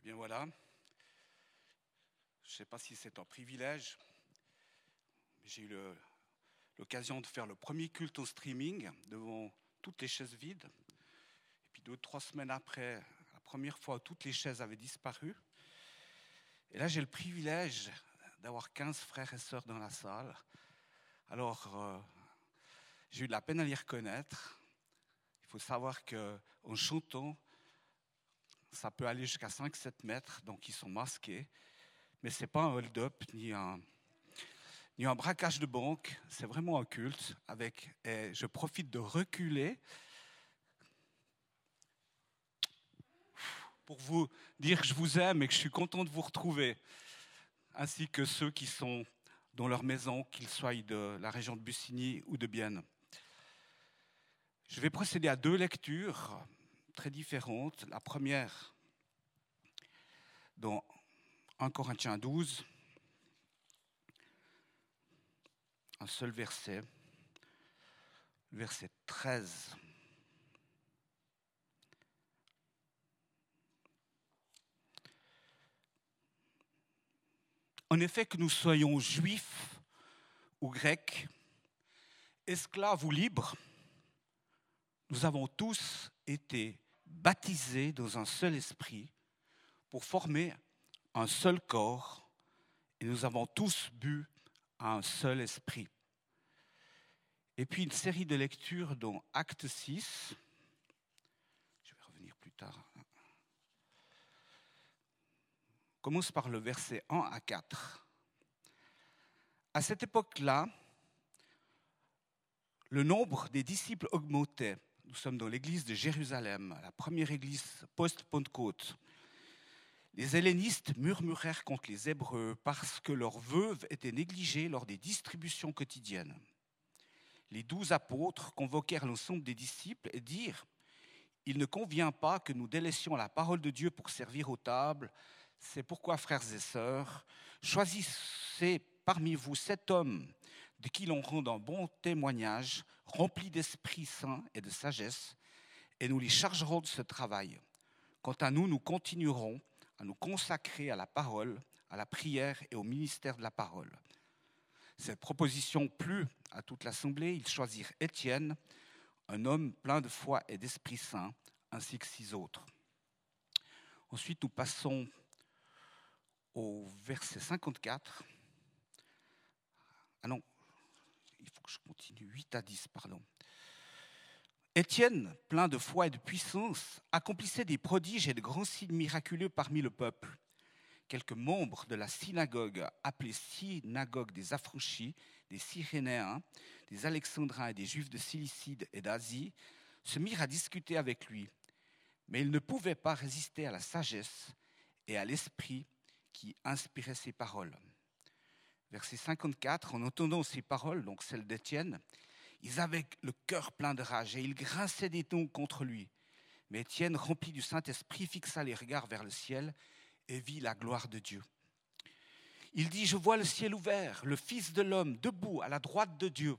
Bien voilà, je ne sais pas si c'est un privilège, mais j'ai eu l'occasion de faire le premier culte en streaming devant toutes les chaises vides. Et puis 2-3 semaines après, la première fois, toutes les chaises avaient disparu. Et là, j'ai le privilège d'avoir 15 frères et sœurs dans la salle. Alors, j'ai eu de la peine à les reconnaître. Il faut savoir qu'en chantant, ça peut aller jusqu'à 5-7 mètres, donc ils sont masqués. Mais ce n'est pas un hold-up ni un braquage de banque, c'est vraiment un culte. Et je profite de reculer pour vous dire que je vous aime et que je suis content de vous retrouver, ainsi que ceux qui sont dans leur maison, qu'ils soient de la région de Bussigny ou de Bienne. Je vais procéder à 2 lectures très différentes. La première, dans 1 Corinthiens 12, un seul verset, verset 13. En effet, que nous soyons juifs ou grecs, esclaves ou libres, nous avons tous été baptisés dans un seul esprit pour former un seul corps et nous avons tous bu à un seul esprit. Et puis une série de lectures dans Acte 6. Je vais revenir plus tard. On commence par le verset 1 à 4. À cette époque-là, le nombre des disciples augmentait. Nous sommes dans l'église de Jérusalem, la première église post-Pentecôte. Les hellénistes murmurèrent contre les Hébreux parce que leurs veuves étaient négligées lors des distributions quotidiennes. Les 12 apôtres convoquèrent l'ensemble des disciples et dirent « Il ne convient pas que nous délaissions la parole de Dieu pour servir aux tables. C'est pourquoi, frères et sœurs, choisissez parmi vous 7 hommes de qui l'on rende un bon témoignage, remplis d'Esprit Saint et de sagesse, et nous les chargerons de ce travail. Quant à nous, nous continuerons à nous consacrer à la parole, à la prière et au ministère de la parole. » Cette proposition plut à toute l'assemblée. Ils choisirent Étienne, un homme plein de foi et d'Esprit Saint, ainsi que 6 autres. Ensuite, nous passons au verset 54. Ah non, il faut que je continue, 8 à 10, pardon. Étienne, plein de foi et de puissance, accomplissait des prodiges et de grands signes miraculeux parmi le peuple. Quelques membres de la synagogue, appelée synagogue des affranchis, des Cyrénéens, des Alexandrins et des Juifs de Cilicie et d'Asie, se mirent à discuter avec lui. Mais ils ne pouvaient pas résister à la sagesse et à l'esprit qui inspirait ces paroles. Verset 54, en entendant ces paroles, donc celles d'Étienne, ils avaient le cœur plein de rage et ils grinçaient des dents contre lui. Mais Étienne, rempli du Saint-Esprit, fixa les regards vers le ciel et vit la gloire de Dieu. Il dit « Je vois le ciel ouvert, le Fils de l'homme debout à la droite de Dieu. »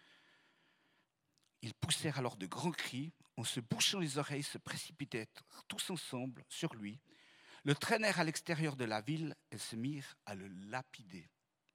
Ils poussèrent alors de grands cris, en se bouchant les oreilles, se précipitèrent tous ensemble sur lui, le traînèrent à l'extérieur de la ville et se mirent à le lapider.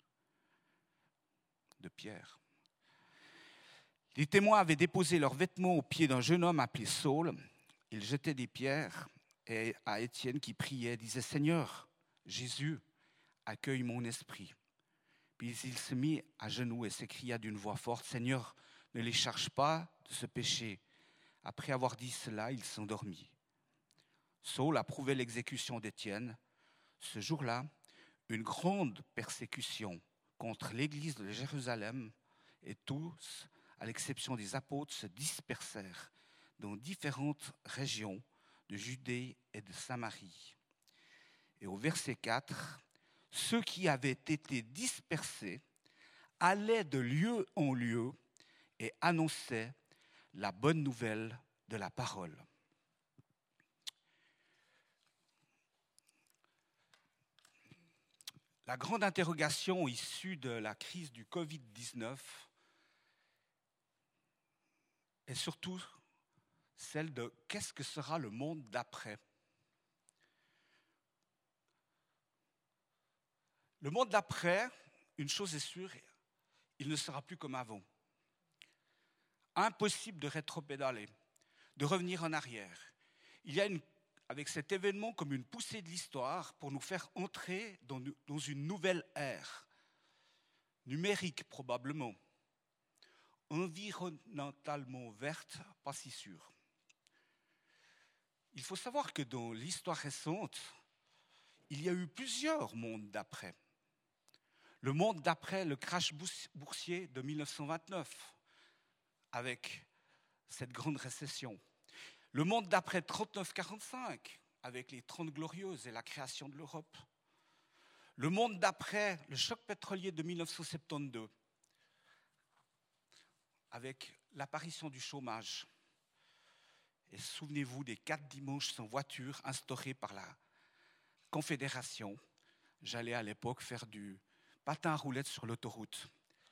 De Pierre. Les témoins avaient déposé leurs vêtements aux pieds d'un jeune homme appelé Saul. Ils jetaient des pierres et à Étienne qui priait, disait « Seigneur, Jésus, accueille mon esprit. » Puis il se mit à genoux et s'écria d'une voix forte « Seigneur, ne les charge pas de ce péché. » Après avoir dit cela, il s'endormit. Saul approuvait l'exécution d'Étienne. Ce jour-là, une grande persécution contre l'église de Jérusalem et tous, à l'exception des apôtres, se dispersèrent dans différentes régions de Judée et de Samarie. Et au verset 4, ceux qui avaient été dispersés allaient de lieu en lieu et annonçaient la bonne nouvelle de la parole. La grande interrogation issue de la crise du Covid-19 est surtout celle de qu'est-ce que sera le monde d'après ? Le monde d'après, une chose est sûre, il ne sera plus comme avant. Impossible de rétropédaler, de revenir en arrière. Il y a avec cet événement comme une poussée de l'histoire pour nous faire entrer dans une nouvelle ère, numérique probablement, environnementalement verte, pas si sûre. Il faut savoir que dans l'histoire récente, il y a eu plusieurs mondes d'après. Le monde d'après le crash boursier de 1929, avec cette grande récession. Le monde d'après 39-45, avec les 30 Glorieuses et la création de l'Europe. Le monde d'après le choc pétrolier de 1972, avec l'apparition du chômage. Et souvenez-vous des 4 dimanches sans voiture instaurés par la Confédération. J'allais à l'époque faire du patin à roulettes sur l'autoroute.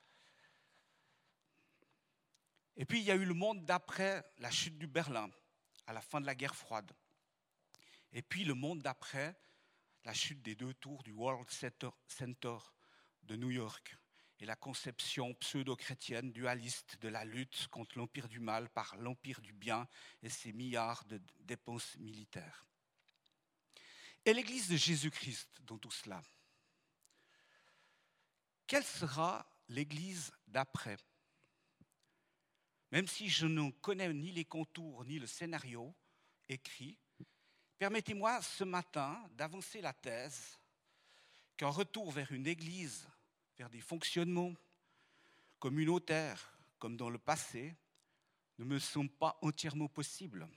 Et puis il y a eu le monde d'après la chute du Berlin, à la fin de la guerre froide. Et puis le monde d'après la chute des 2 tours du World Center de New York et la conception pseudo-chrétienne dualiste de la lutte contre l'empire du mal par l'empire du bien et ses milliards de dépenses militaires. Et l'Église de Jésus-Christ dans tout cela? Quelle sera l'Église d'après? Même si je ne connais ni les contours ni le scénario écrit, permettez-moi ce matin d'avancer la thèse qu'un retour vers une Église, vers des fonctionnements communautaires comme dans le passé, ne me semble pas entièrement possible.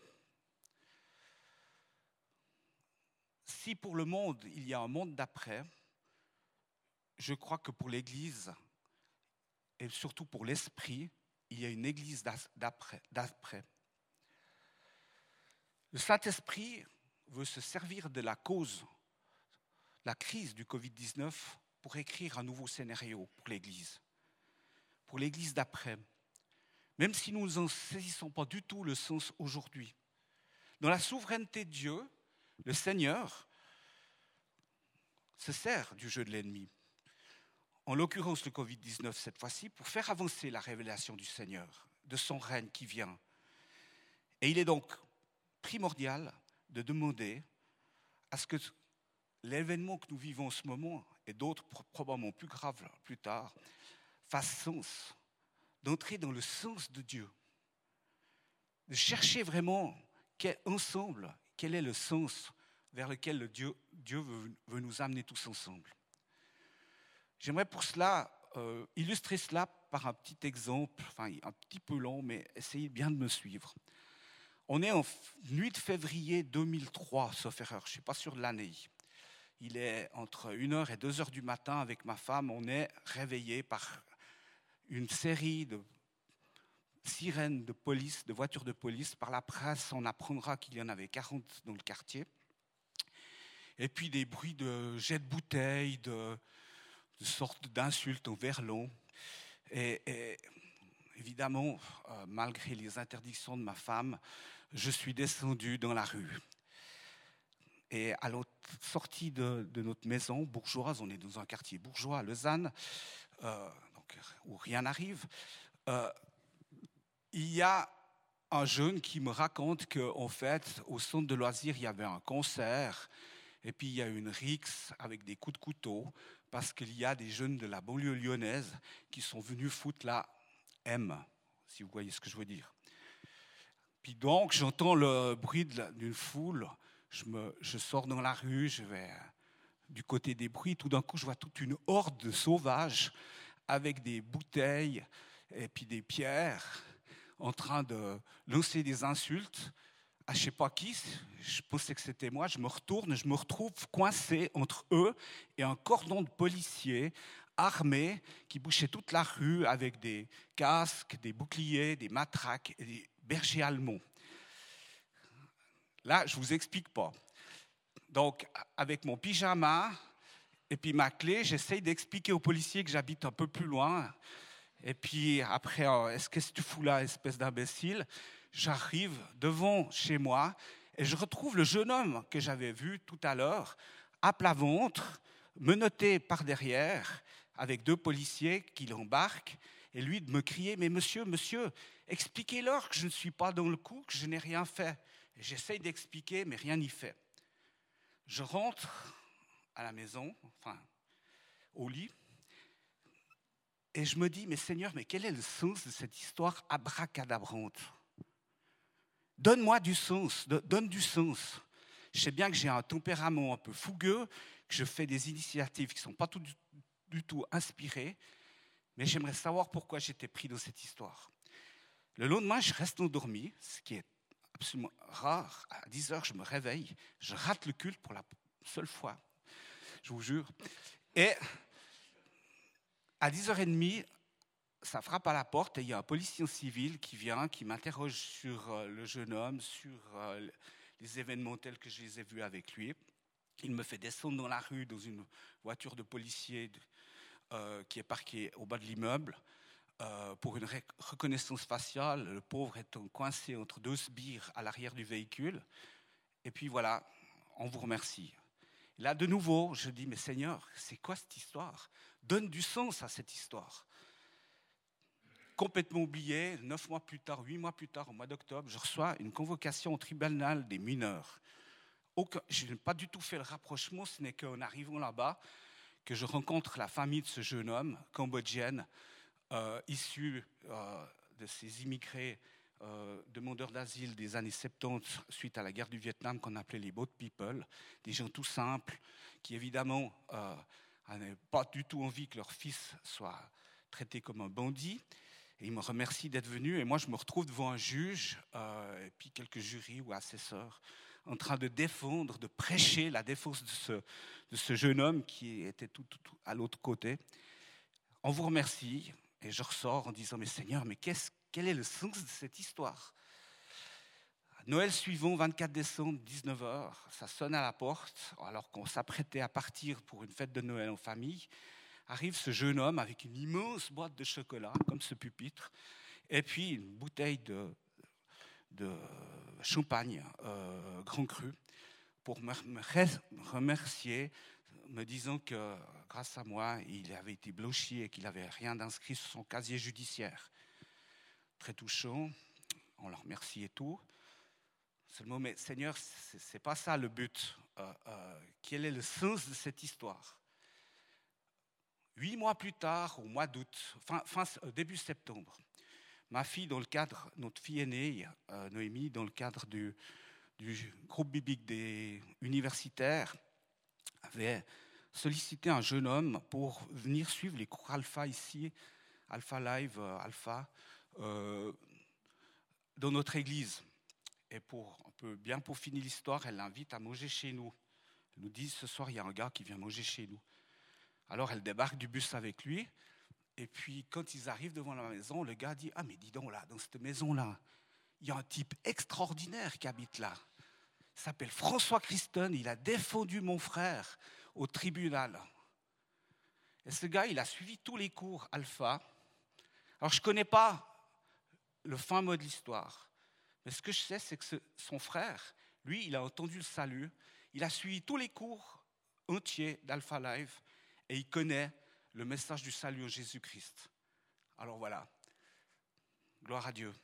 Si pour le monde, il y a un monde d'après, je crois que pour l'Église, et surtout pour l'esprit, il y a une Église d'après. Le Saint-Esprit veut se servir de la cause, la crise du Covid-19, pour écrire un nouveau scénario pour l'Église d'après. Même si nous n'en saisissons pas du tout le sens aujourd'hui. Dans la souveraineté de Dieu, le Seigneur se sert du jeu de l'ennemi. En l'occurrence le Covid-19 cette fois-ci, pour faire avancer la révélation du Seigneur, de son règne qui vient. Et il est donc primordial de demander à ce que l'événement que nous vivons en ce moment, et d'autres probablement plus graves plus tard, fasse sens, d'entrer dans le sens de Dieu, de chercher vraiment ensemble quel est le sens vers lequel Dieu veut nous amener tous ensemble. J'aimerais pour cela illustrer cela par un petit exemple, enfin un petit peu long, mais essayez bien de me suivre. On est en nuit de février 2003, sauf erreur, je ne suis pas sûr de l'année. Il est entre 1h et 2h du matin avec ma femme, on est réveillés par une série de sirènes de police, de voitures de police. Par la presse, on apprendra qu'il y en avait 40 dans le quartier. Et puis des bruits de jets de bouteilles, de sortes d'insultes en verlan. Et évidemment, malgré les interdictions de ma femme, je suis descendu dans la rue. Et à la sortie de notre maison bourgeoise, on est dans un quartier bourgeois à Lausanne, où rien n'arrive, il y a un jeune qui me raconte qu'en fait, au centre de loisirs, il y avait un concert, et puis il y a une rixe avec des coups de couteau, parce qu'il y a des jeunes de la banlieue lyonnaise qui sont venus foutre la M, si vous voyez ce que je veux dire. Puis donc, j'entends le bruit d'une foule, je sors dans la rue, je vais du côté des bruits, tout d'un coup, je vois toute une horde de sauvages avec des bouteilles et puis des pierres en train de lancer des insultes à je ne sais pas qui, je pensais que c'était moi, je me retourne, je me retrouve coincé entre eux et un cordon de policiers armés qui bouchaient toute la rue avec des casques, des boucliers, des matraques et des bergers allemands. Là, je ne vous explique pas. Donc, avec mon pyjama et puis ma clé, j'essaye d'expliquer aux policiers que j'habite un peu plus loin. Et puis après, qu'est-ce que tu fous là, espèce d'imbécile? J'arrive devant chez moi et je retrouve le jeune homme que j'avais vu tout à l'heure, à plat ventre, menotté par derrière avec 2 policiers qui l'embarquent et lui de me crier « Mais monsieur, expliquez-leur que je ne suis pas dans le coup, que je n'ai rien fait. » Et j'essaye d'expliquer, mais rien n'y fait. Je rentre à la maison, au lit, et je me dis « Mais Seigneur, mais quel est le sens de cette histoire abracadabrante ? Donne-moi du sens, donne du sens. Je sais bien que j'ai un tempérament un peu fougueux, que je fais des initiatives qui ne sont pas du tout inspirées, mais j'aimerais savoir pourquoi j'étais pris dans cette histoire. » Le lendemain, je reste endormi, ce qui est absolument rare. À 10h, je me réveille, je rate le culte pour la seule fois, je vous jure. Et à 10h30, ça frappe à la porte et il y a un policier civil qui vient, qui m'interroge sur le jeune homme, sur les événements tels que je les ai vus avec lui. Il me fait descendre dans la rue dans une voiture de policier qui est parquée au bas de l'immeuble pour une reconnaissance faciale, le pauvre étant coincé entre 2 sbires à l'arrière du véhicule. Et puis voilà, on vous remercie. Là, de nouveau, je dis, mais Seigneur, c'est quoi cette histoire ? Donne du sens à cette histoire. Complètement oublié, 9 mois plus tard, 8 mois plus tard, au mois d'octobre, je reçois une convocation au tribunal des mineurs. Je n'ai pas du tout fait le rapprochement, ce n'est qu'en arrivant là-bas que je rencontre la famille de ce jeune homme, cambodgienne, issu de ces immigrés demandeurs d'asile des années 70 suite à la guerre du Vietnam qu'on appelait les boat people, des gens tout simples qui évidemment n'avaient pas du tout envie que leur fils soit traité comme un bandit. Et il me remercie d'être venu et moi je me retrouve devant un juge et puis quelques jurys ou assesseurs en train de défendre, de prêcher la défense de ce jeune homme qui était tout à l'autre côté. On vous remercie. Et je ressors en disant, mais Seigneur, mais quel est le sens de cette histoire ? Noël suivant, 24 décembre, 19h, ça sonne à la porte, alors qu'on s'apprêtait à partir pour une fête de Noël en famille. Arrive ce jeune homme avec une immense boîte de chocolat, comme ce pupitre, et puis une bouteille de champagne Grand Cru, pour me remercier, me disant que grâce à moi, il avait été blanchi et qu'il n'avait rien d'inscrit sur son casier judiciaire. Très touchant, on le remercie et tout. Seulement, mais Seigneur, ce n'est pas ça le but. Quel est le sens de cette histoire ? 8 mois plus tard, au mois d'août, début septembre, ma fille, notre fille aînée, Noémie, dans le cadre du groupe biblique des universitaires, avait sollicité un jeune homme pour venir suivre les cours Alpha ici, Alpha Live, dans notre église. Et pour bien peaufiner l'histoire, elle l'invite à manger chez nous. Elle nous dit, ce soir, il y a un gars qui vient manger chez nous. Alors, elle débarque du bus avec lui. Et puis, quand ils arrivent devant la maison, le gars dit, « Ah, mais dis donc, là, dans cette maison-là, il y a un type extraordinaire qui habite là. Il s'appelle François Christon, il a défendu mon frère au tribunal. » Et ce gars, il a suivi tous les cours Alpha. Alors, je ne connais pas le fin mot de l'histoire. Mais ce que je sais, c'est que son frère, lui, il a entendu le salut. Il a suivi tous les cours entiers d'Alpha Live et il connaît le message du salut en Jésus-Christ. Alors voilà, gloire à Dieu.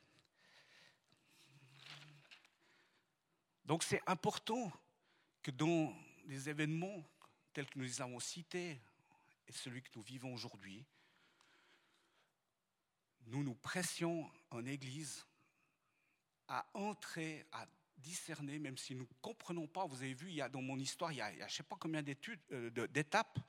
Donc c'est important que dans des événements tels que nous les avons cités et celui que nous vivons aujourd'hui, nous pressions en Église à entrer, à discerner, même si nous ne comprenons pas. Vous avez vu, dans mon histoire, il y a je ne sais pas combien d'étapes,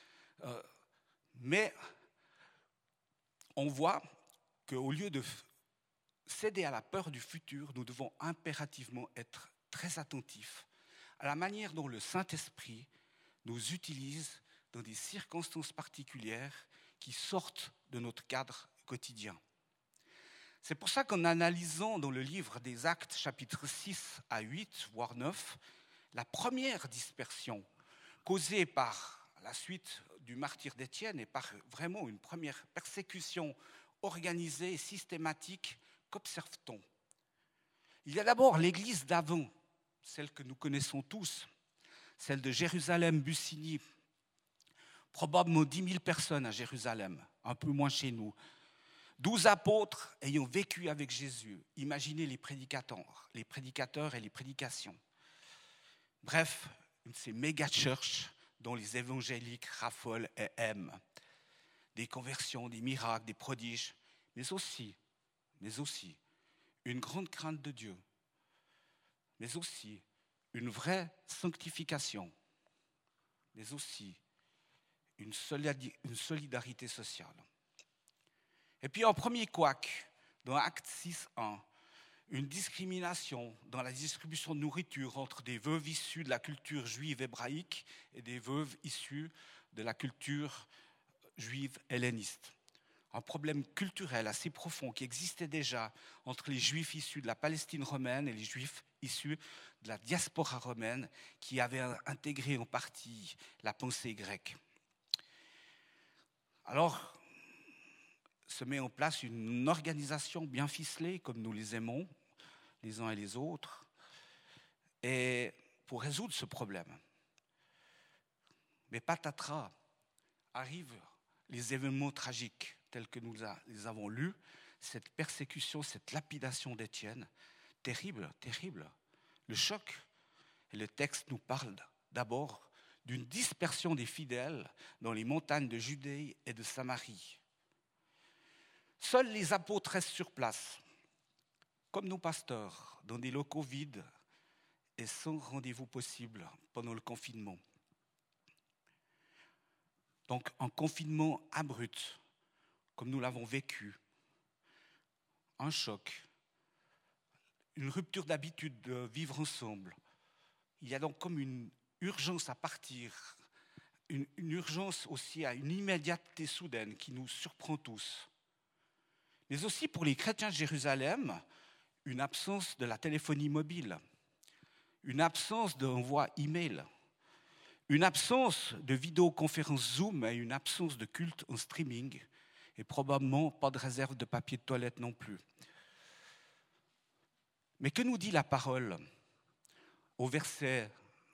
mais on voit qu'au lieu de céder à la peur du futur, nous devons impérativement être très attentifs à la manière dont le Saint-Esprit nous utilise dans des circonstances particulières qui sortent de notre cadre quotidien. C'est pour ça qu'en analysant dans le livre des Actes, chapitres 6 à 8, voire 9, la première dispersion causée par la suite du martyre d'Étienne et par vraiment une première persécution organisée et systématique, qu'observe-t-on ? Il y a d'abord l'église d'avant, celle que nous connaissons tous, celle de Jérusalem-Bussigny, Probablement 10 000 personnes à Jérusalem, un peu moins chez nous. 12 apôtres ayant vécu avec Jésus. Imaginez les prédicateurs et les prédications. Bref, une de ces méga-churches dont les évangéliques raffolent et aiment. Des conversions, des miracles, des prodiges, mais aussi une grande crainte de Dieu, mais aussi une vraie sanctification, mais aussi une solidarité sociale. Et puis en premier couac, dans Actes 6.1, une discrimination dans la distribution de nourriture entre des veuves issues de la culture juive hébraïque et des veuves issues de la culture juive helléniste. Un problème culturel assez profond qui existait déjà entre les juifs issus de la Palestine romaine et les juifs issus de la diaspora romaine qui avaient intégré en partie la pensée grecque. Alors, se met en place une organisation bien ficelée, comme nous les aimons, les uns et les autres, et pour résoudre ce problème. Mais patatras, arrivent les événements tragiques tels que nous les avons lus, cette persécution, cette lapidation d'Étienne, terrible, terrible. Le choc, et le texte nous parle d'abord d'une dispersion des fidèles dans les montagnes de Judée et de Samarie. Seuls les apôtres restent sur place, comme nos pasteurs, dans des locaux vides et sans rendez-vous possible pendant le confinement. Donc un confinement abrupt, comme nous l'avons vécu, un choc, une rupture d'habitude de vivre ensemble. Il y a donc comme une urgence à partir, une urgence aussi à une immédiateté soudaine qui nous surprend tous. Mais aussi pour les chrétiens de Jérusalem, une absence de la téléphonie mobile, une absence d'envoi email, une absence de vidéoconférence Zoom et une absence de culte en streaming, et probablement pas de réserve de papier de toilette non plus. Mais que nous dit la parole au verset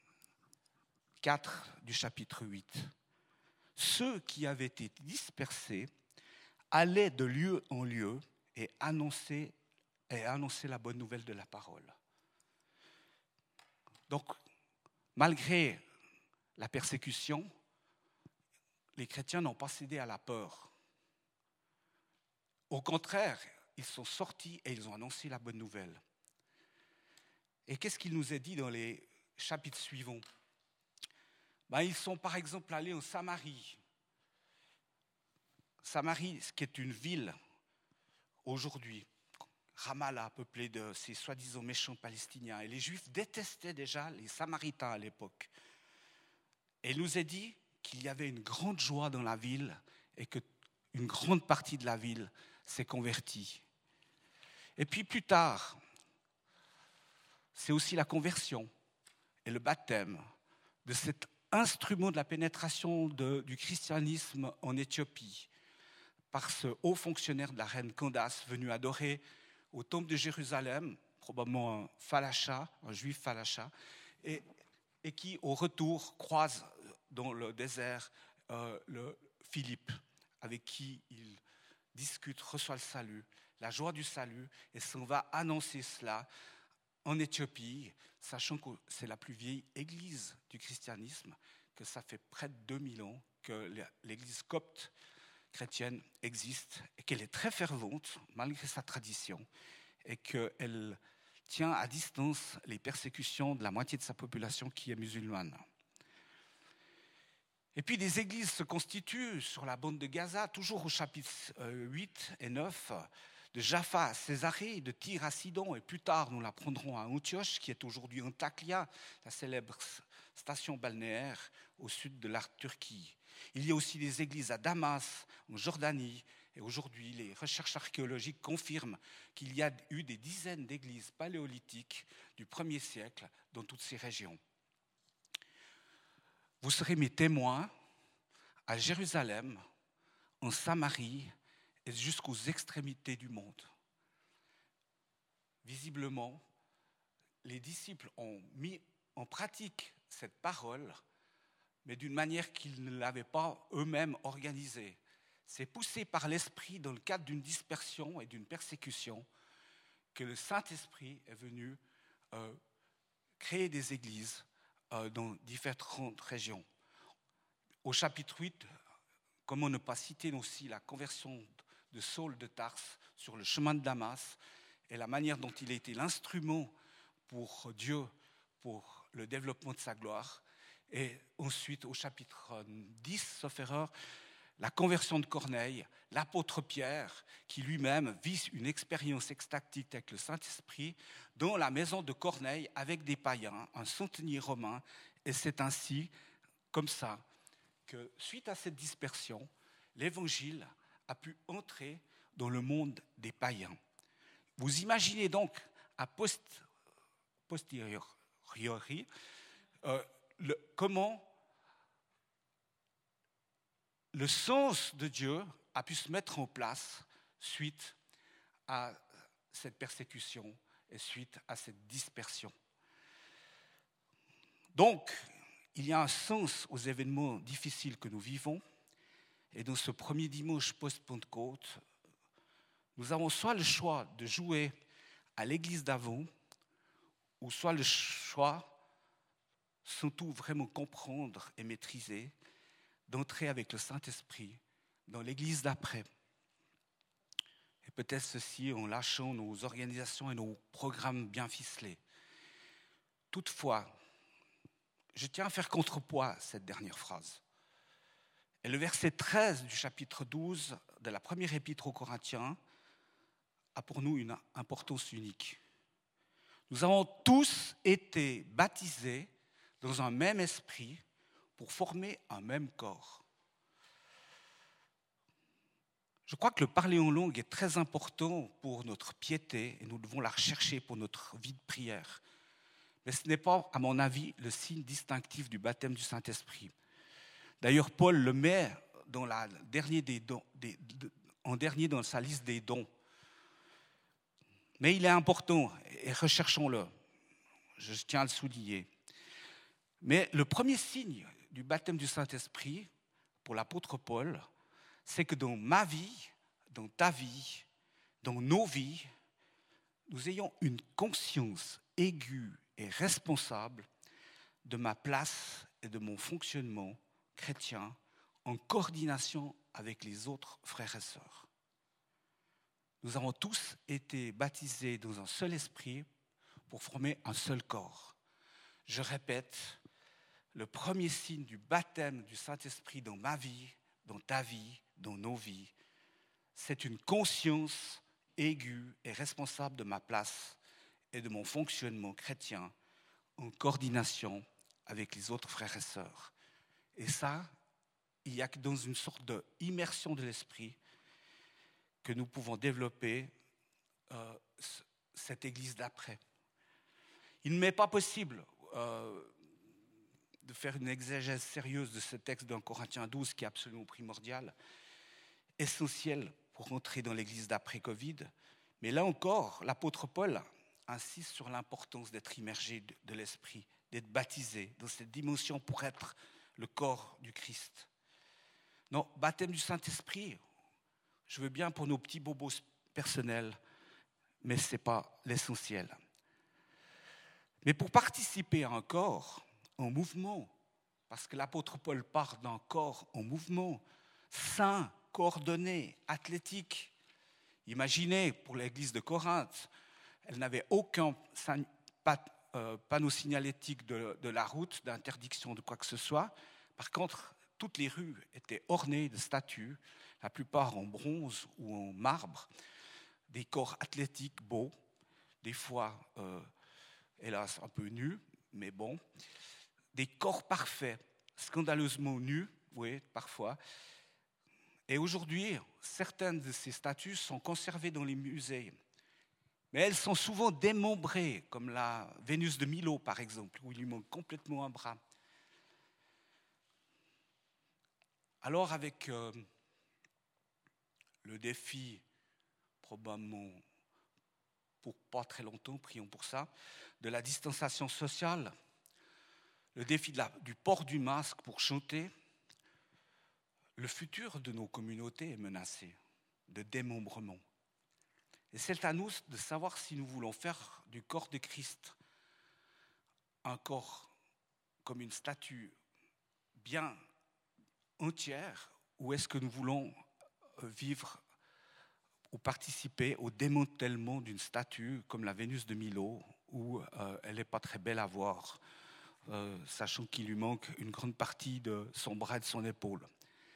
4 du chapitre 8 ? Ceux qui avaient été dispersés allaient de lieu en lieu et annonçaient la bonne nouvelle de la parole. Donc, malgré la persécution, les chrétiens n'ont pas cédé à la peur. Au contraire, ils sont sortis et ils ont annoncé la bonne nouvelle. Et qu'est-ce qu'il nous est dit dans les chapitres suivants ? Ils sont par exemple allés en Samarie. Samarie, qui est une ville aujourd'hui, Ramallah, peuplée de ces soi-disant méchants Palestiniens. Et les Juifs détestaient déjà les Samaritains à l'époque. Et il nous est dit qu'il y avait une grande joie dans la ville et qu'une grande partie de la ville s'est convertie. Et puis plus tard, c'est aussi la conversion et le baptême de cet instrument de la pénétration du christianisme en Éthiopie par ce haut fonctionnaire de la reine Candace venu adorer au temple de Jérusalem, probablement un falacha, un juif falacha, et qui au retour croise dans le désert le Philippe, avec qui il discute, reçoit le salut, la joie du salut, et s'en va annoncer cela en Éthiopie, sachant que c'est la plus vieille église du christianisme, que ça fait près de 2000 ans que l'église copte chrétienne existe et qu'elle est très fervente malgré sa tradition et qu'elle tient à distance les persécutions de la moitié de sa population qui est musulmane. Et puis des églises se constituent sur la bande de Gaza, toujours au chapitre 8 et 9, de Jaffa à Césarée, de Tyr à Sidon, et plus tard nous l'apprendrons à Antioche, qui est aujourd'hui Antakya, la célèbre station balnéaire au sud de la Turquie. Il y a aussi des églises à Damas, en Jordanie, et aujourd'hui les recherches archéologiques confirment qu'il y a eu des dizaines d'églises paléolithiques du 1er siècle dans toutes ces régions. Vous serez mes témoins à Jérusalem, en Samarie et jusqu'aux extrémités du monde. Visiblement, les disciples ont mis en pratique cette parole mais d'une manière qu'ils ne l'avaient pas eux-mêmes organisée. C'est poussé par l'Esprit dans le cadre d'une dispersion et d'une persécution que le Saint-Esprit est venu créer des églises dans différentes régions. Au chapitre 8, comment ne pas citer aussi la conversion de Saul de Tarse sur le chemin de Damas et la manière dont il a été l'instrument pour Dieu, pour le développement de sa gloire. Et ensuite, au chapitre 10, sauf erreur, la conversion de Corneille, l'apôtre Pierre, qui lui-même vit une expérience extatique avec le Saint-Esprit dans la maison de Corneille avec des païens, un centenier romain. Et c'est ainsi, comme ça, que suite à cette dispersion, l'Évangile a pu entrer dans le monde des païens. Vous imaginez donc, à posteriori, comment le sens de Dieu a pu se mettre en place suite à cette persécution et suite à cette dispersion. Donc, il y a un sens aux événements difficiles que nous vivons. Et dans ce premier dimanche post-Pentecôte, nous avons soit le choix de jouer à l'église d'avant, ou soit le choix, sans tout vraiment comprendre et maîtriser, d'entrer avec le Saint-Esprit dans l'église d'après. Et peut-être ceci en lâchant nos organisations et nos programmes bien ficelés. Toutefois, je tiens à faire contrepoids à cette dernière phrase. Et le verset 13 du chapitre 12 de la première épître aux Corinthiens a pour nous une importance unique. Nous avons tous été baptisés dans un même esprit pour former un même corps. Je crois que le parler en langue est très important pour notre piété et nous devons la rechercher pour notre vie de prière. Mais ce n'est pas, à mon avis, le signe distinctif du baptême du Saint-Esprit. D'ailleurs, Paul le met dans en dernier dans sa liste des dons. Mais il est important, et recherchons-le. Je tiens à le souligner. Mais le premier signe du baptême du Saint-Esprit, pour l'apôtre Paul, c'est que dans ma vie, dans ta vie, dans nos vies, nous ayons une conscience aiguë et responsable de ma place et de mon fonctionnement chrétien en coordination avec les autres frères et sœurs. Nous avons tous été baptisés dans un seul esprit pour former un seul corps. Je répète, le premier signe du baptême du Saint-Esprit dans ma vie, dans ta vie, dans nos vies, c'est une conscience aiguë et responsable de ma place et de mon fonctionnement chrétien en coordination avec les autres frères et sœurs. Et ça, il n'y a que dans une sorte d'immersion de l'esprit que nous pouvons développer cette église d'après. Il ne m'est pas possible de faire une exégèse sérieuse de ce texte d'un Corinthiens 12 qui est absolument primordial, essentiel pour entrer dans l'église d'après-Covid. Mais là encore, l'apôtre Paul insiste sur l'importance d'être immergé de l'esprit, d'être baptisé dans cette dimension pour être le corps du Christ. Non, baptême du Saint-Esprit, je veux bien pour nos petits bobos personnels, mais ce n'est pas l'essentiel. Mais pour participer à un corps en mouvement, parce que l'apôtre Paul parle d'un corps en mouvement, sain, coordonné, athlétique. Imaginez, pour l'église de Corinthe, elle n'avait aucun panneau signalétique de la route, d'interdiction de quoi que ce soit. Par contre, toutes les rues étaient ornées de statues, la plupart en bronze ou en marbre, des corps athlétiques beaux, des fois, hélas, un peu nus, mais bon, des corps parfaits, scandaleusement nus, oui, parfois. Et aujourd'hui, certaines de ces statues sont conservées dans les musées, mais elles sont souvent démembrées, comme la Vénus de Milo, par exemple, où il lui manque complètement un bras. Alors, avec le défi, probablement pour pas très longtemps, prions pour ça, de la distanciation sociale, le défi du port du masque pour chanter, le futur de nos communautés est menacé de démembrement. Et c'est à nous de savoir si nous voulons faire du corps de Christ un corps comme une statue bien entière, ou est-ce que nous voulons vivre ou participer au démantèlement d'une statue comme la Vénus de Milo, où elle n'est pas très belle à voir, sachant qu'il lui manque une grande partie de son bras et de son épaule.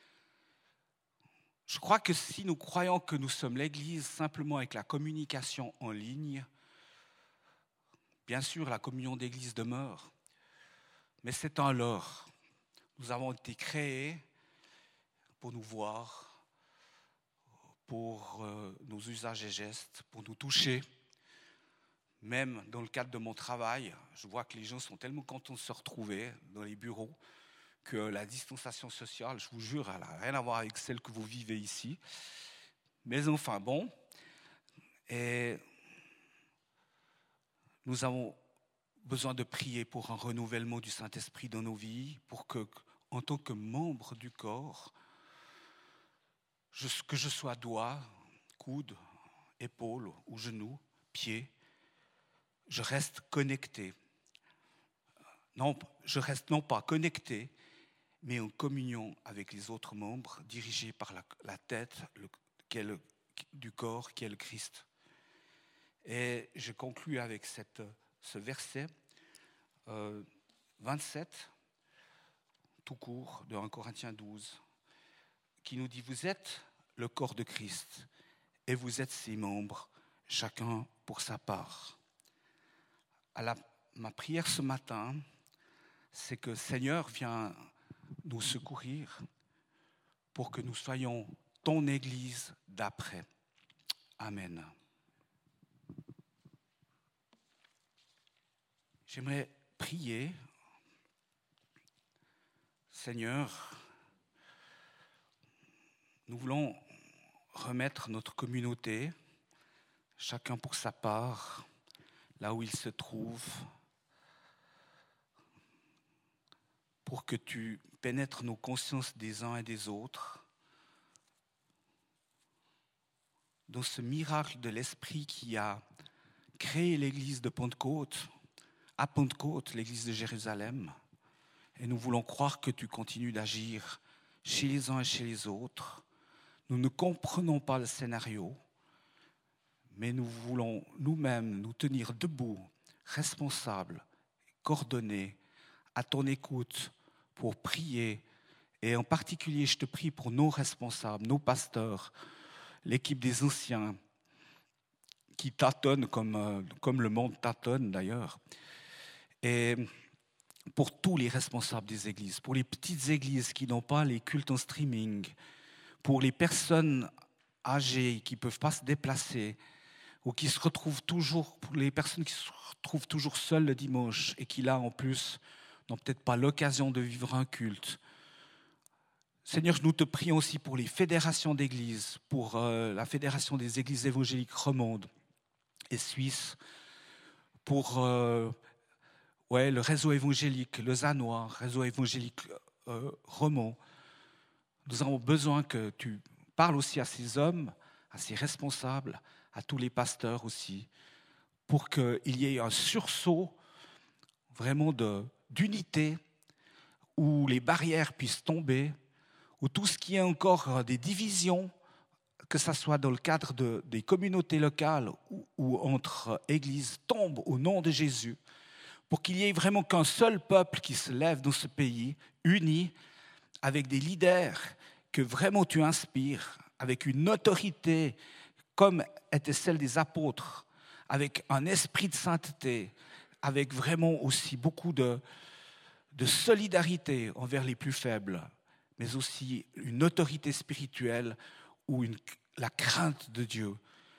Je crois que si nous croyons que nous sommes l'Église simplement avec la communication en ligne, bien sûr la communion d'Église demeure, mais c'est un leurre. Nous avons été créés pour nous voir, pour nos usages et gestes, pour nous toucher. Même dans le cadre de mon travail, je vois que les gens sont tellement contents de se retrouver dans les bureaux que la distanciation sociale, je vous jure, elle n'a rien à voir avec celle que vous vivez ici. Mais enfin bon, et nous avons besoin de prier pour un renouvellement du Saint-Esprit dans nos vies, pour que, en tant que membre du corps, que je sois doigt, coude, épaule ou genou, pied, je reste connecté. Non, je reste non pas connecté, mais en communion avec les autres membres, dirigés par la tête du corps qui est le Christ. Et je conclus avec ce verset 27, tout court, de 1 Corinthiens 12, qui nous dit « Vous êtes le corps de Christ et vous êtes ses membres, chacun pour sa part. » Ma prière ce matin, c'est que Seigneur viens nous secourir pour que nous soyons ton Église d'après. Amen. J'aimerais prier. Seigneur, nous voulons remettre notre communauté, chacun pour sa part, là où il se trouve, pour que tu pénètres nos consciences des uns et des autres, dans ce miracle de l'Esprit qui a créé l'église de Pentecôte, à Pentecôte, l'église de Jérusalem. Et nous voulons croire que tu continues d'agir chez les uns et chez les autres. Nous ne comprenons pas le scénario, mais nous voulons nous-mêmes nous tenir debout, responsables, coordonnés, à ton écoute, pour prier. Et en particulier, je te prie pour nos responsables, nos pasteurs, l'équipe des anciens, qui tâtonnent comme le monde tâtonne d'ailleurs. Et pour tous les responsables des églises, pour les petites églises qui n'ont pas les cultes en streaming, pour les personnes âgées qui ne peuvent pas se déplacer, ou qui se retrouvent toujours, pour les personnes qui se retrouvent toujours seules le dimanche et qui là en plus n'ont peut-être pas l'occasion de vivre un culte. Seigneur, nous te prions aussi pour les fédérations d'églises, pour la Fédération des églises évangéliques romandes et suisses, pour le réseau évangélique lausannois, réseau évangélique romand. Nous avons besoin que tu parles aussi à ces hommes, à ces responsables, à tous les pasteurs aussi, pour qu'il y ait un sursaut vraiment d'unité, où les barrières puissent tomber, où tout ce qui est encore des divisions, que ce soit dans le cadre des communautés locales ou entre églises, tombe au nom de Jésus, pour qu'il y ait vraiment qu'un seul peuple qui se lève dans ce pays, uni, avec des leaders que vraiment tu inspires, avec une autorité comme était celle des apôtres, avec un esprit de sainteté, avec vraiment aussi beaucoup de solidarité envers les plus faibles, mais aussi une autorité spirituelle où la crainte de Dieu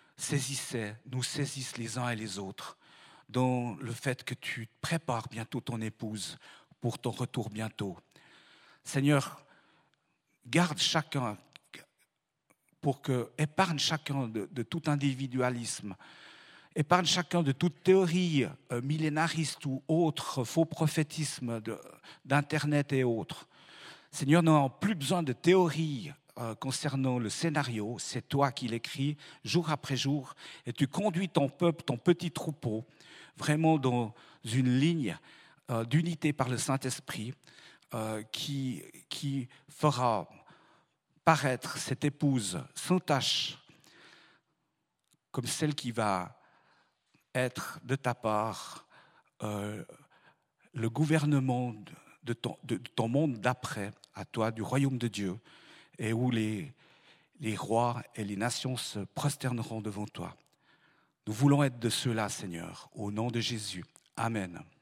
nous saisisse les uns et les autres, dans le fait que tu prépares bientôt ton épouse pour ton retour bientôt. Seigneur, garde chacun, épargne chacun de tout individualisme Épargne chacun de toute théorie millénariste ou autre faux prophétisme d'Internet et autres. Seigneur, nous n'avons plus besoin de théorie concernant le scénario. C'est toi qui l'écris jour après jour et tu conduis ton peuple, ton petit troupeau, vraiment dans une ligne d'unité par le Saint-Esprit qui fera paraître cette épouse sans tache comme celle qui va être de ta part le gouvernement de ton monde d'après, à toi, du royaume de Dieu, et où les rois et les nations se prosterneront devant toi. Nous voulons être de ceux-là, Seigneur, au nom de Jésus. Amen.